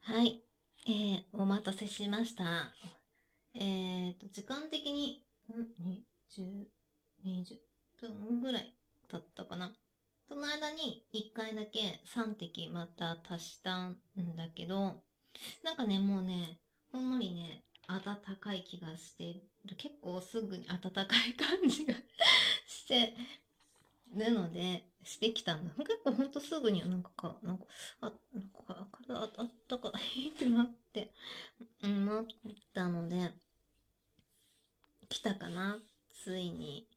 はい、お待たせしました。時間的に、20分ぐらい経ったかな。その間に1回だけ3滴また足したんだけど、なんかね、もうね、ほんのりね、暖かい気がしてる。結構すぐに暖かい感じがしてるので、してきたんだ。結構ほんとすぐになんか体あったかいってなって、思ったので、来たかな、ついに。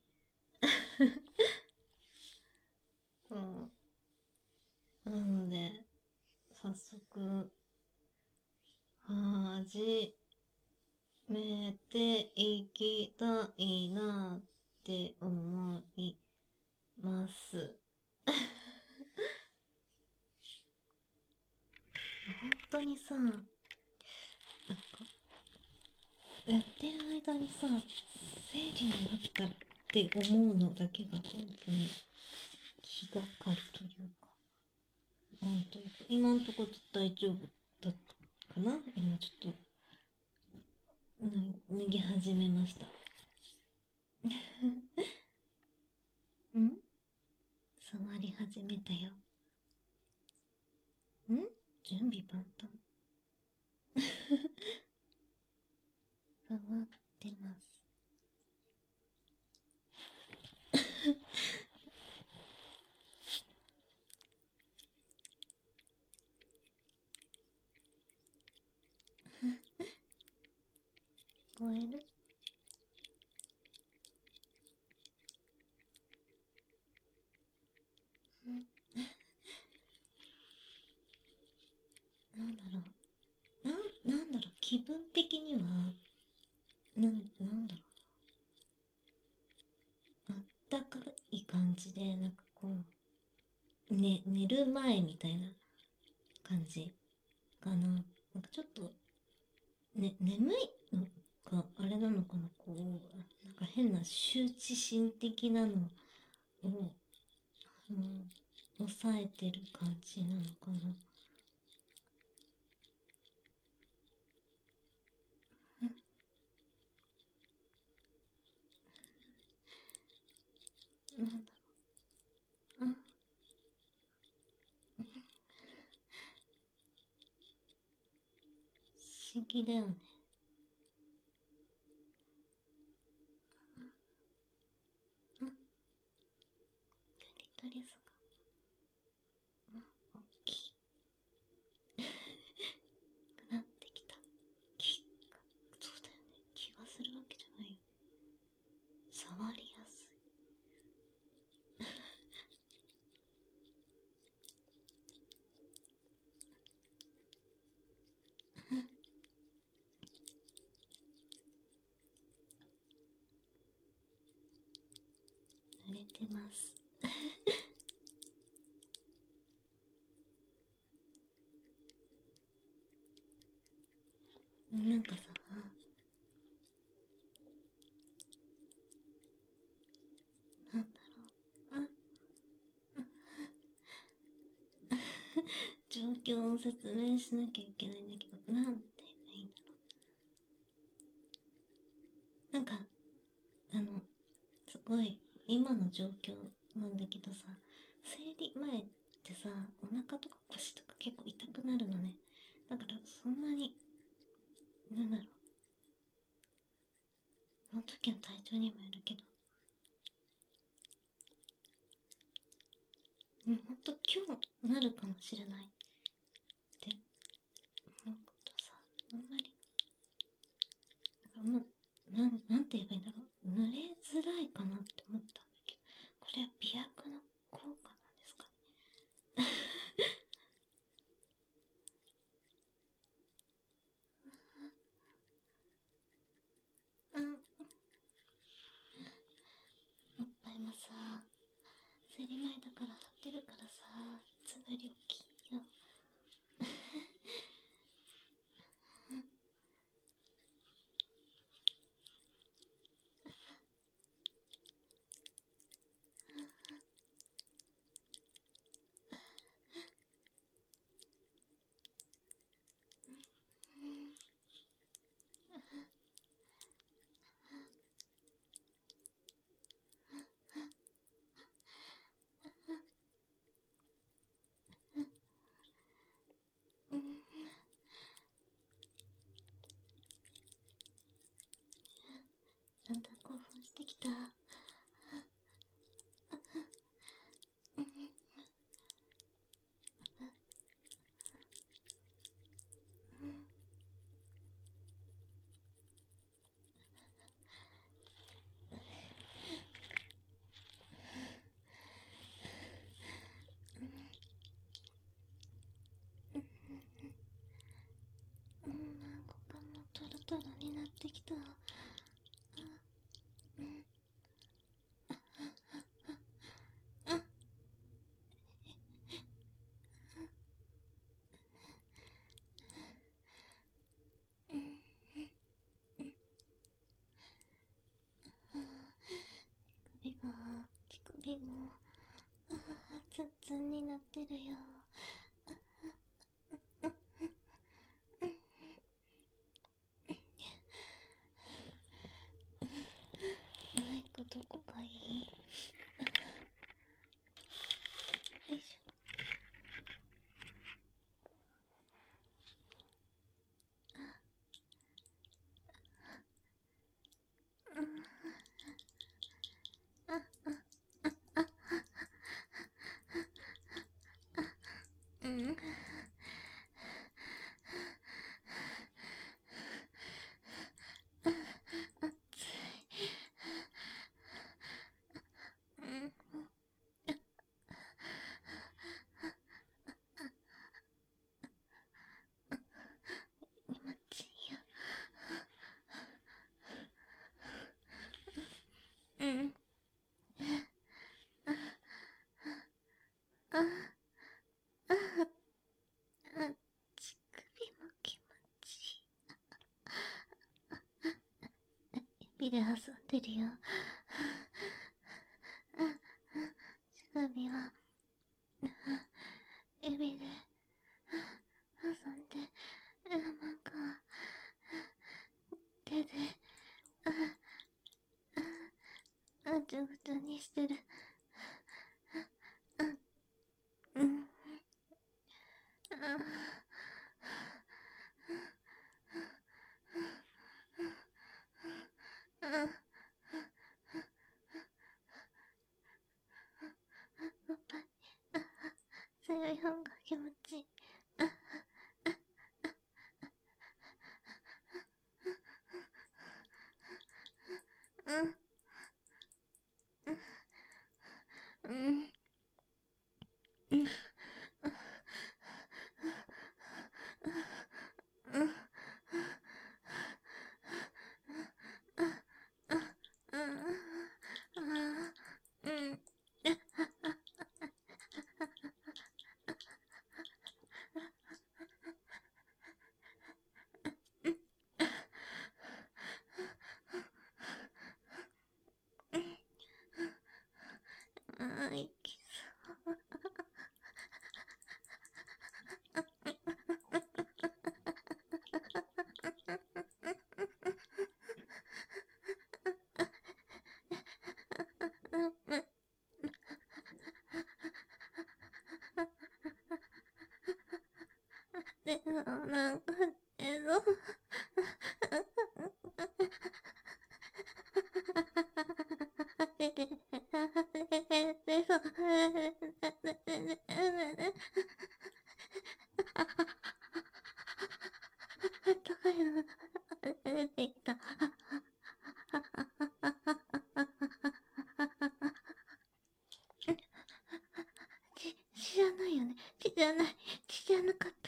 うん。なので、早速、始めていきたいなって思います。本当にさ、やってる間にさ、生理になったって思うのだけが本当に気がかりというか、なんというか、今んところ大丈夫だったかな。今ちょっと、脱ぎ始めました。ん触り始めたよ。準備万端。触ってます。聞こえる？なんだろなんだろう、気分的には、なんだろう、あったかい感じで、なんかこう、寝る前みたいな感じかな。なんかちょっと、眠いのか、あれなのかな、こう、なんか変な羞恥心的なのを、抑えてる感じなのかな。なんだろう、不思議だよね。クリトリスが、大きくなってきた。そうだよね。気がするわけじゃないよ。触りやすい。濡れてます。なんかさ、なんだろう。状況を説明しなきゃいけないんだけど、なんて言えばいいんだろう。なんか、あの、すごい、今の状況なんだけどさ、生理前ってさ、お腹とか腰とか結構痛くなるのね。だから、そんなに、なんだろう。その時の体調にもよるけど、ほんと今日なるかもしれないって思うことさ、あんまり、なんて言えばいいんだろう。濡れづらいかなって思ったんだけど、これは美白の効果なんですかね。うん、おっぱいもさ、生理前だから張ってるからさ、つなり大きいよ。 りもツンツンになってるよ。マイクどこがいい？よいしょ。うん。うん。気持ちいいよ。うん。あ、あ、乳首も気持ちいい。指で遊んでるよ。乳首は指で遊んで、なんか手でぐちゃぐちゃにしてる。うん。強い方が気持ちいい。うん。うん。うん。うん。うん。いきそう。でもなんか高いの出てきた。血じゃないよね。血じゃない。血じゃなかった。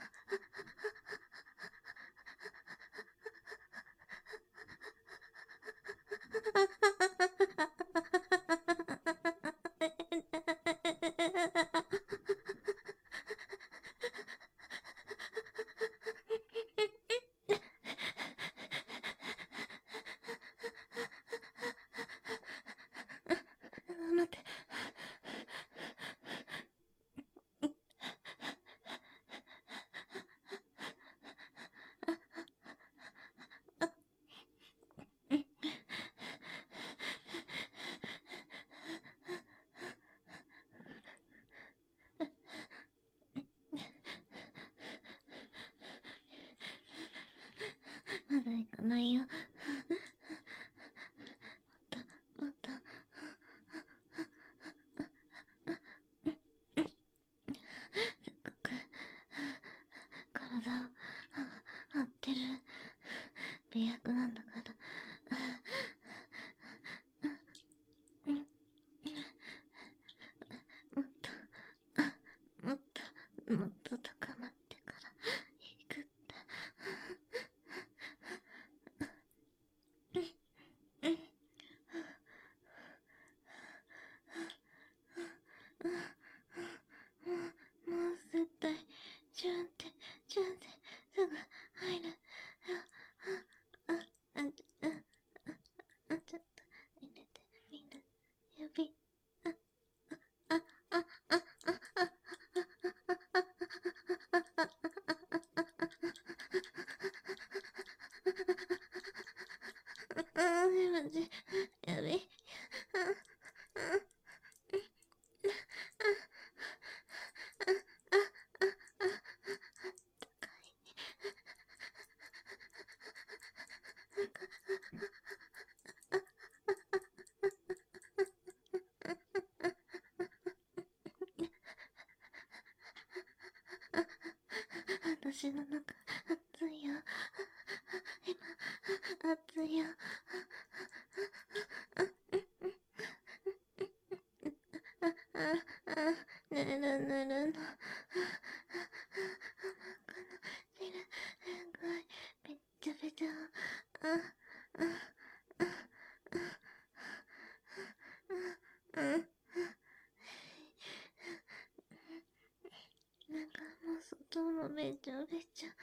待って。まだ行かないよ。もっと。せっかく体を張ってる美薬なんだから。もっと、もっと、もっと高まってから行くって。もう絶対、ジュンって、ジュンって、すぐ入る。ちょっと入れてみる。指。 私の中、熱いよ。今、熱いよ。ぬるぬるの。ぺっちゃぺちゃ。なんかもう外もべちゃべちゃ。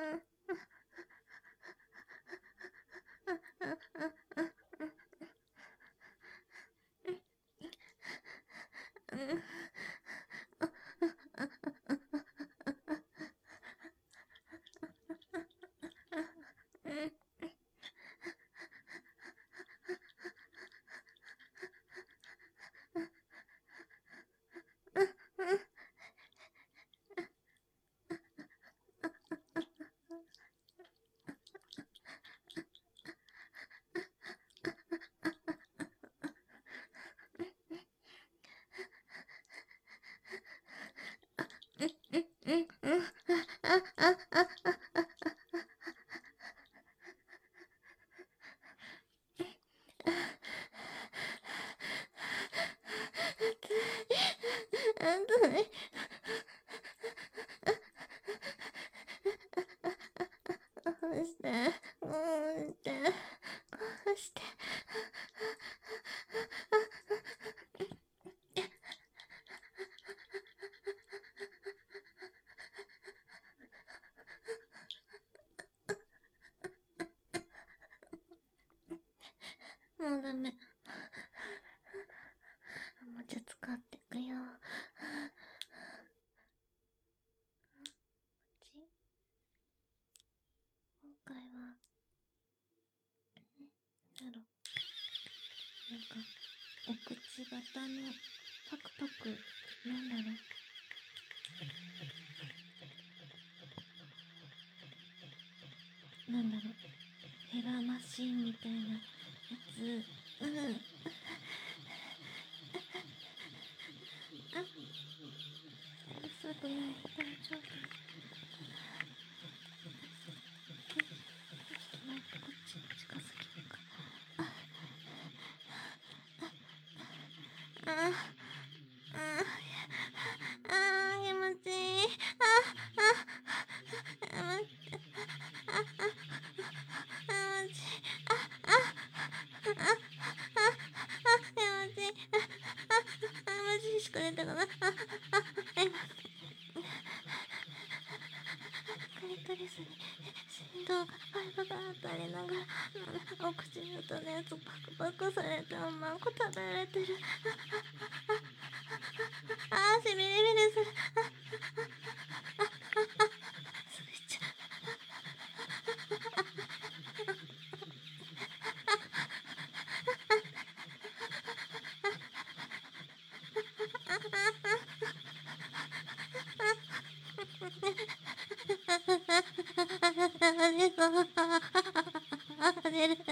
もうダメ。おもちゃ使ってくよ。今回は、なんだろう。なんか、お口型のパクパク、なんだろう。なんだろう。ヘラマシンみたいなやつ。すぐない。大丈夫。ちょっと待って、こっち近すぎるか。気持ちいい。マジしか出たかな。カリカリする振動がバリババーっとありながら、お口にとのやつパクパクされてマンコ食べられてる。しびれびれする。すぐいっちゃう。出る。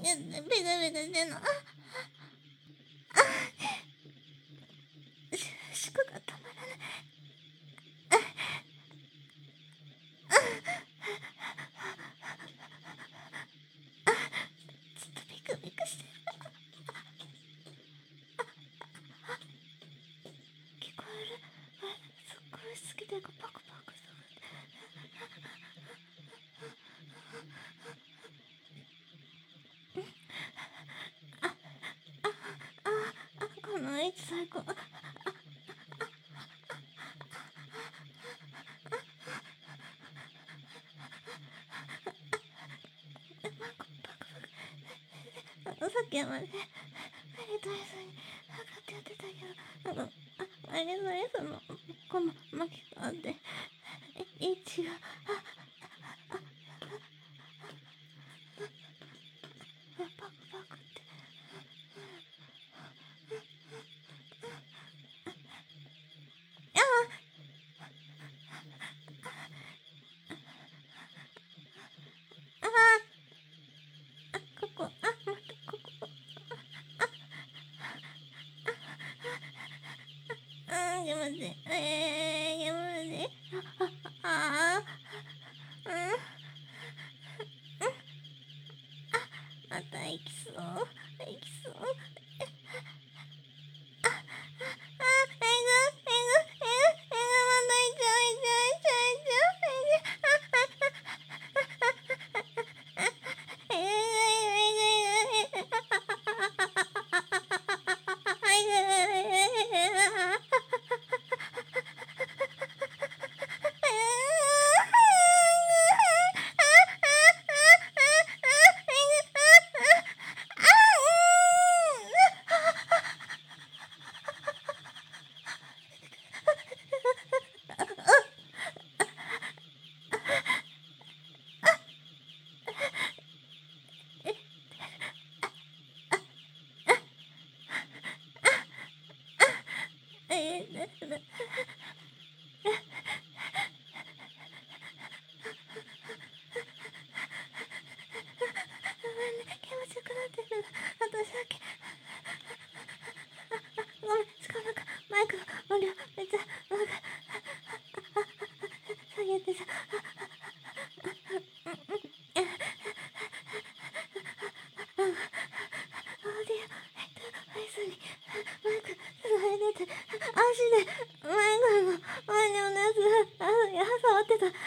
ベタベタしてんの。しこが止まらない。ずっとビクビクしてる。聞こえる？すっごい好きでパクパクする。この位置最高。さっきまでメリと一緒に測ってやってたけど、マリの餌のこの巻き込んで位置がパクパクって。ここ、待って、ここ。やめて、やめて。また行きそう。行きそう。気持ちよくなってる。私だけ。ごめん、しかもなんかマイクの音量めっちゃなんか下げてさ。フェイスにマイクつないでて、足でマイクの音量のやつ触ってた。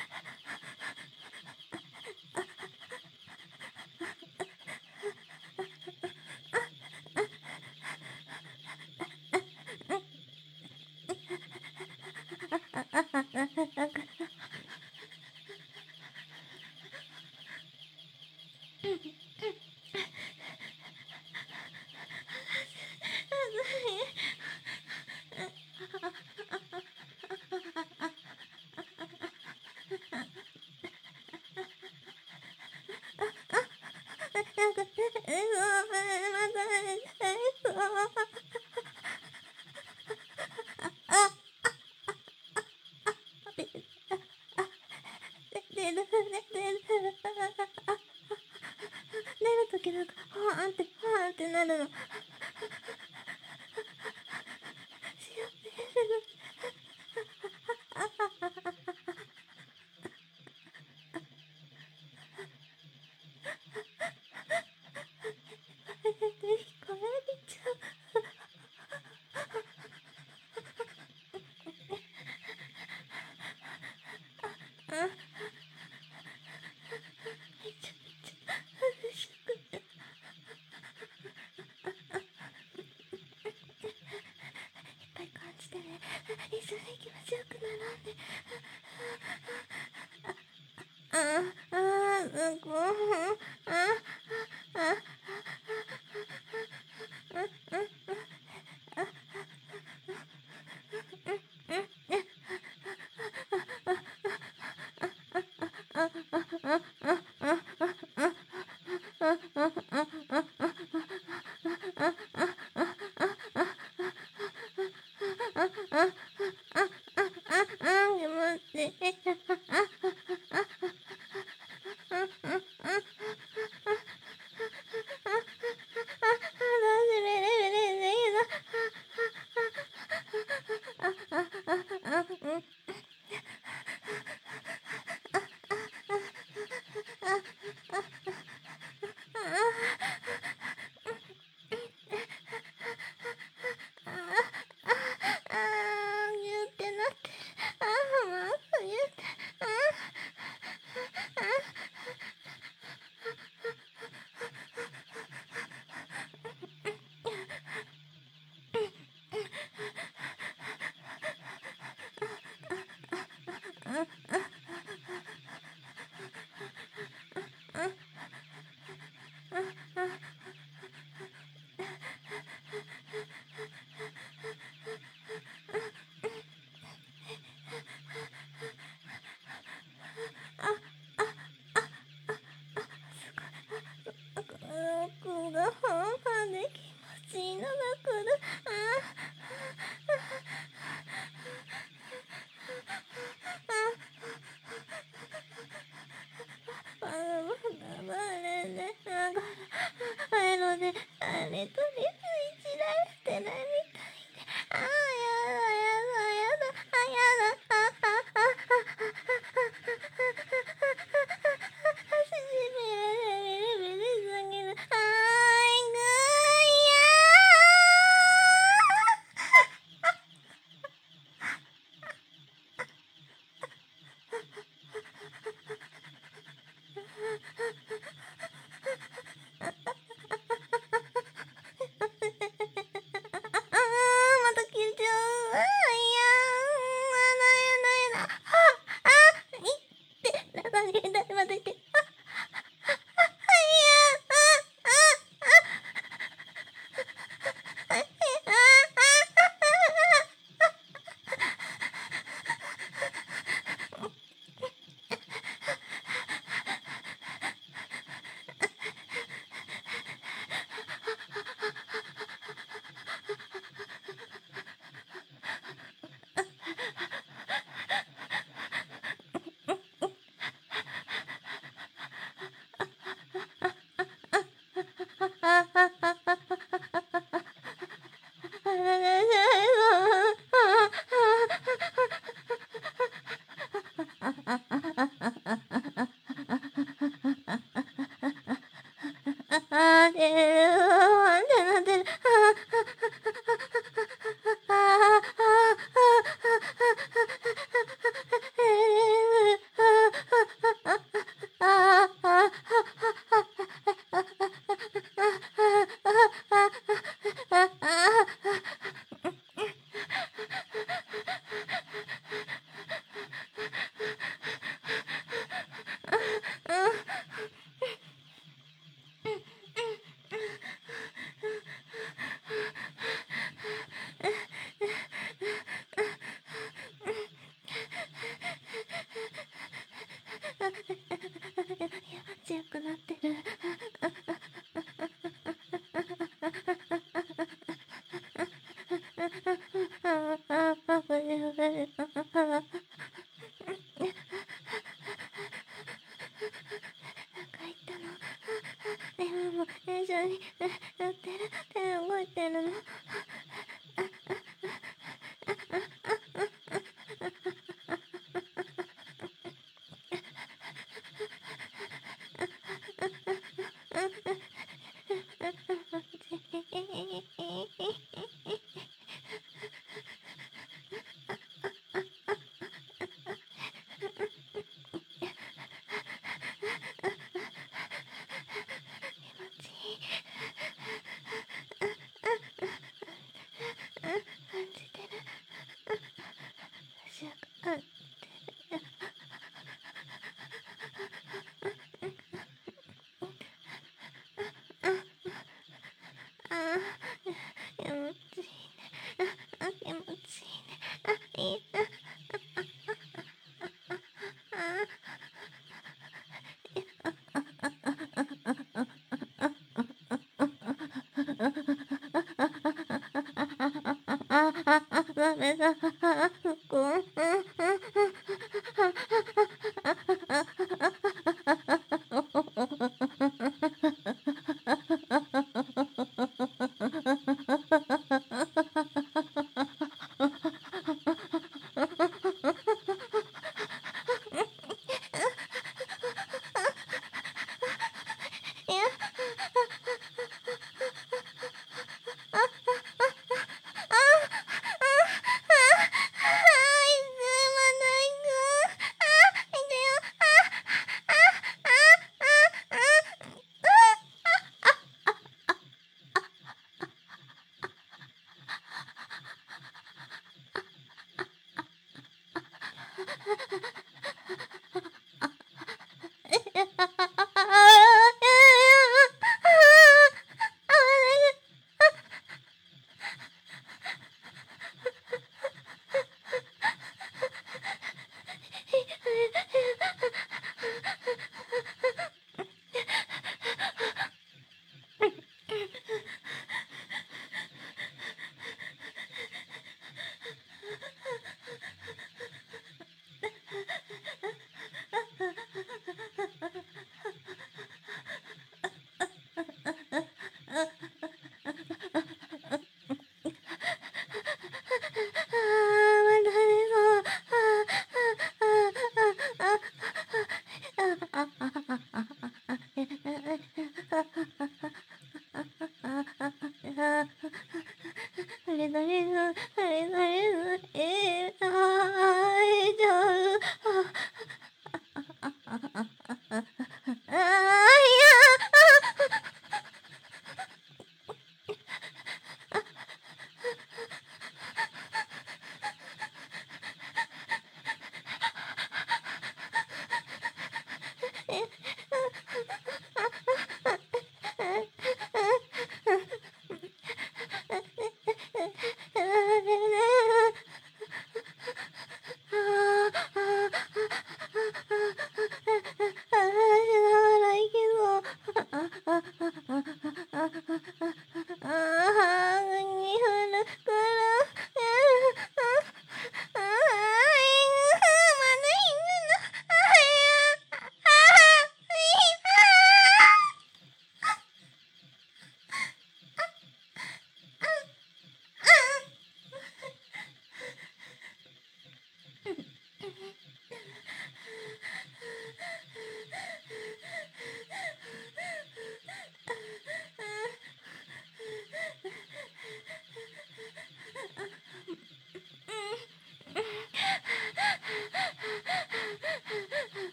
なんか、出るときなんか、ほーんってなるの。聞こえちゃう。めちゃめちゃ激しくて。いっぱい感じてね。一緒に気持ちよくならんで。すごい。 待って。強くなってる。でも一緒にやってる。手動いてるの。ダメだ。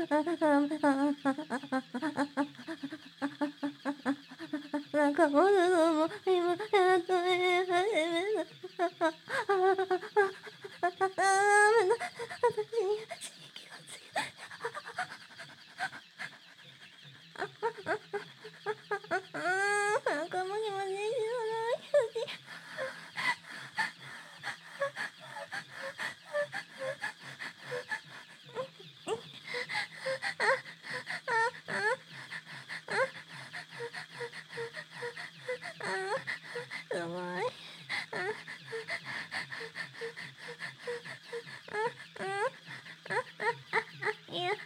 なんかもう今やっと始めた。私に刺激が強い。なんかもしもし、すごい。いや、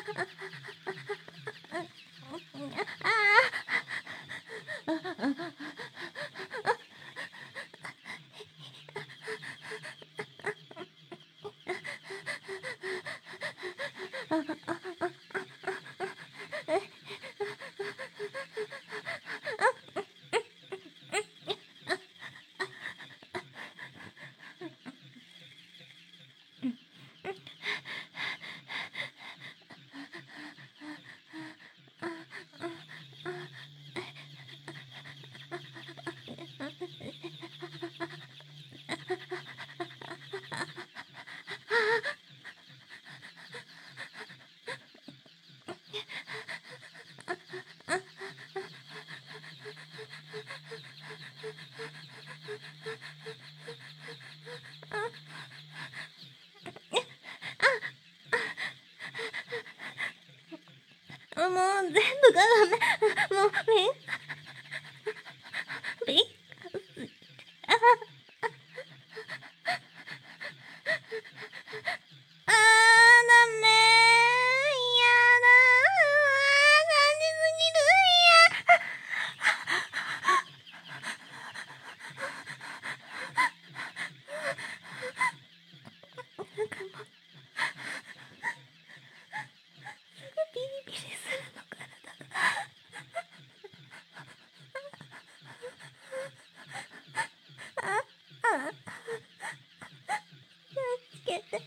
もう全部がダメ。もうびっダメ。やだ。感じすぎる。なんかもうすぐビリビリするの体が。つけて。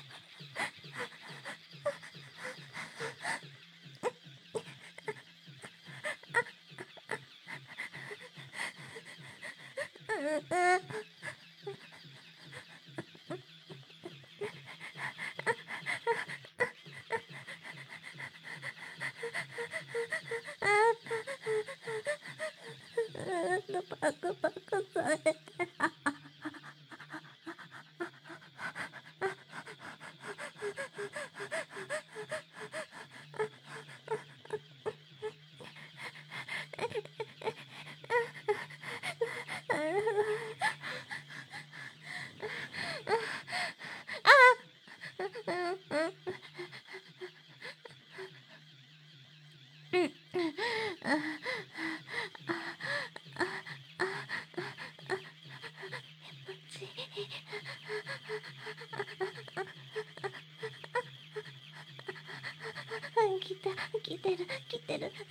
パクパクされて。来てる。来てるよ。来てるよ。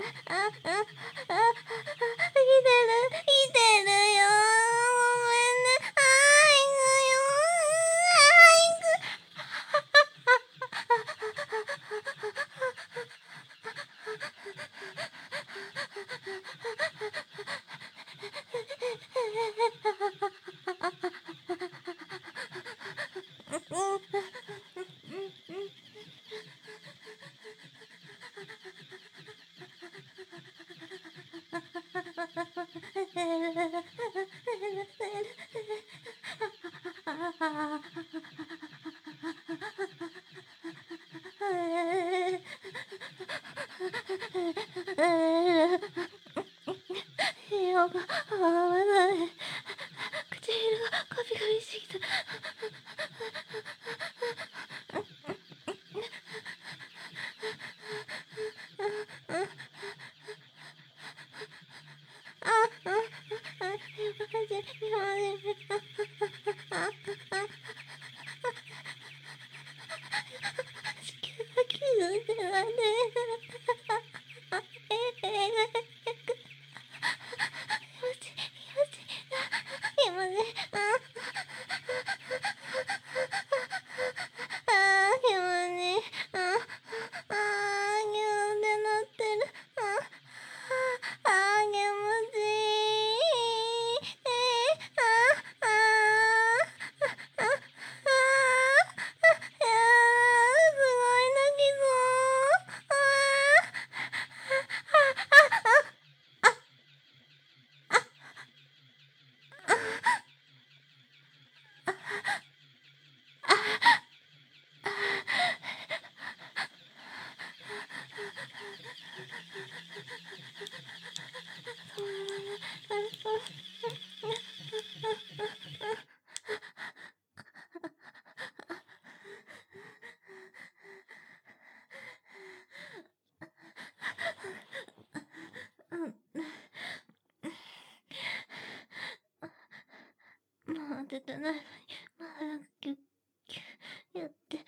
ごめんね。行くよ。よが合わない。唇がカピカピしてきた。 もう当ててないのに、まだキュッキュッやって、